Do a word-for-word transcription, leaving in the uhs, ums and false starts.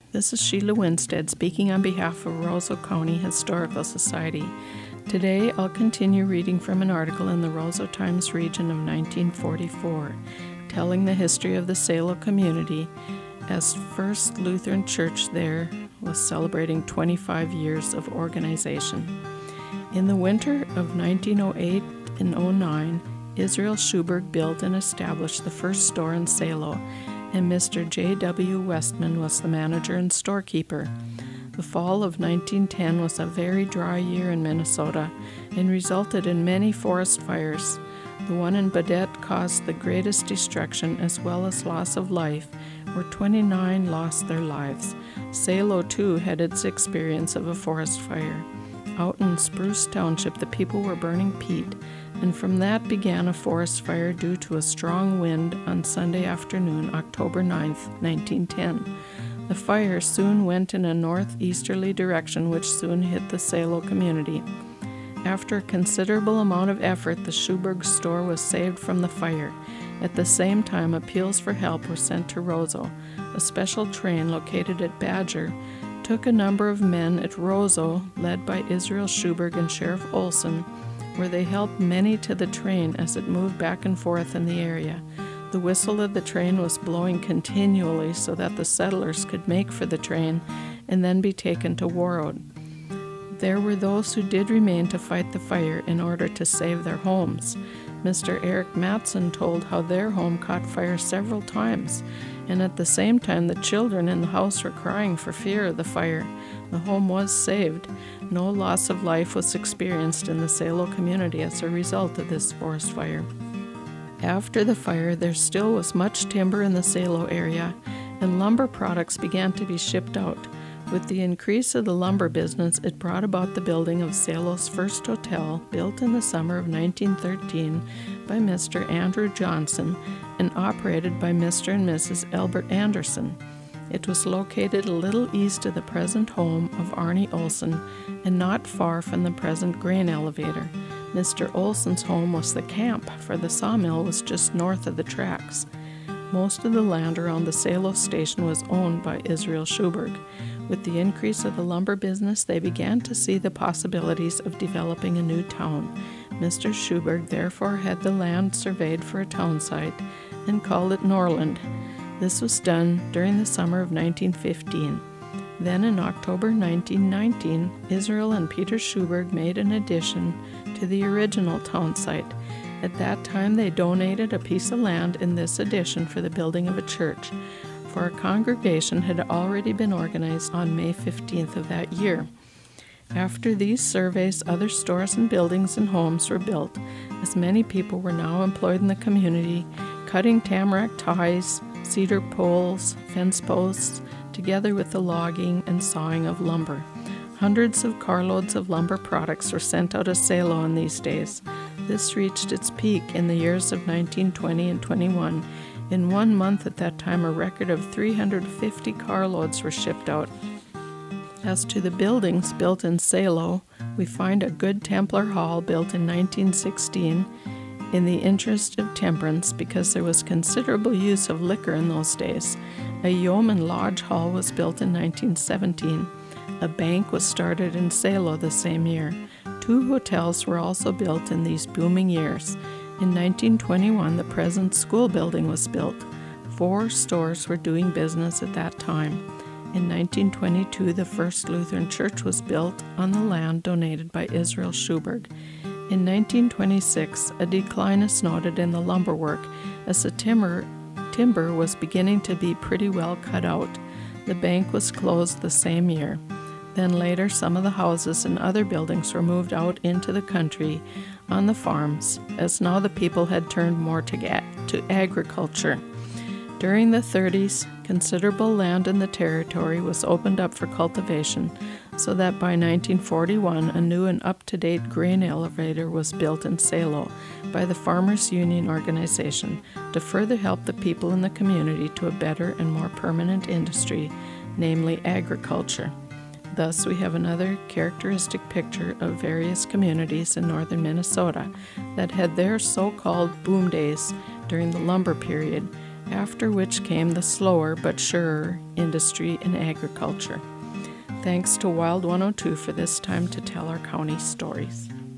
This is Sheila Winstead speaking on behalf of Roseau County Historical Society. Today I'll continue reading from an article in the Roseau Times-Region of nineteen forty-four, telling the history of the Salo community as First Lutheran Church there was celebrating twenty-five years of organization. In the winter of nineteen oh eight and oh nine, Israel Schuberg built and established the first store in Salo, and Mister J W Westman was the manager and storekeeper. The fall of nineteen ten was a very dry year in Minnesota and resulted in many forest fires. The one in Baudette caused the greatest destruction as well as loss of life, where twenty-nine lost their lives. Salo, too, had its experience of a forest fire. Out in Spruce Township, the people were burning peat, and from that began a forest fire due to a strong wind on Sunday afternoon, October ninth, nineteen ten. The fire soon went in a northeasterly direction, which soon hit the Salo community. After a considerable amount of effort, the Schuberg store was saved from the fire. At the same time, appeals for help were sent to Roseau. A special train located at Badger took a number of men at Roseau, led by Israel Schuberg and Sheriff Olson, where they helped many to the train as it moved back and forth in the area. The whistle of the train was blowing continually so that the settlers could make for the train and then be taken to Warroad. There were those who did remain to fight the fire in order to save their homes. Mister Eric Matson told how their home caught fire several times, and at the same time the children in the house were crying for fear of the fire. The home was saved. No loss of life was experienced in the Salo community as a result of this forest fire. After the fire, there still was much timber in the Salo area, and lumber products began to be shipped out. With the increase of the lumber business, it brought about the building of Salo's first hotel, built in the summer of nineteen thirteen by Mister Andrew Johnson and operated by Mister and Missus Albert Anderson. It was located a little east of the present home of Arnie Olson and not far from the present grain elevator. Mister Olson's home was the camp, for the sawmill was just north of the tracks. Most of the land around the Salo station was owned by Israel Schuberg. With the increase of the lumber business, they began to see the possibilities of developing a new town. Mister Schuberg therefore had the land surveyed for a town site and called it Norland. This was done during the summer of nineteen fifteen. Then in October nineteen nineteen, Israel and Peter Schuberg made an addition to the original town site. At that time, they donated a piece of land in this addition for the building of a church, for a congregation had already been organized on May fifteenth of that year. After these surveys, other stores and buildings and homes were built, as many people were now employed in the community, cutting tamarack ties, cedar poles, fence posts, together with the logging and sawing of lumber. Hundreds of carloads of lumber products were sent out of Salo in these days. This reached its peak in the years of nineteen twenty and twenty-one. In one month at that time, a record of three hundred fifty carloads were shipped out. As to the buildings built in Salo, we find a good Templar Hall built in nineteen sixteen in the interest of temperance because there was considerable use of liquor in those days. A Yeoman Lodge Hall was built in nineteen seventeen. A bank was started in Salo the same year. Two hotels were also built in these booming years. In nineteen twenty-one, the present school building was built. Four stores were doing business at that time. In nineteen twenty-two, the First Lutheran Church was built on the land donated by Israel Schuberg. In nineteen twenty-six, a decline is noted in the lumber work as the timber, timber was beginning to be pretty well cut out. The bank was closed the same year. Then later, some of the houses and other buildings were moved out into the country on the farms, as now the people had turned more to, ga- to agriculture. During the thirties, considerable land in the territory was opened up for cultivation, so that by nineteen forty-one, a new and up-to-date grain elevator was built in Salo by the Farmers Union Organization to further help the people in the community to a better and more permanent industry, namely agriculture. Thus, we have another characteristic picture of various communities in northern Minnesota that had their so-called boom days during the lumber period after which came the slower but surer industry in agriculture. Thanks to Wild one oh two for this time to tell our county stories.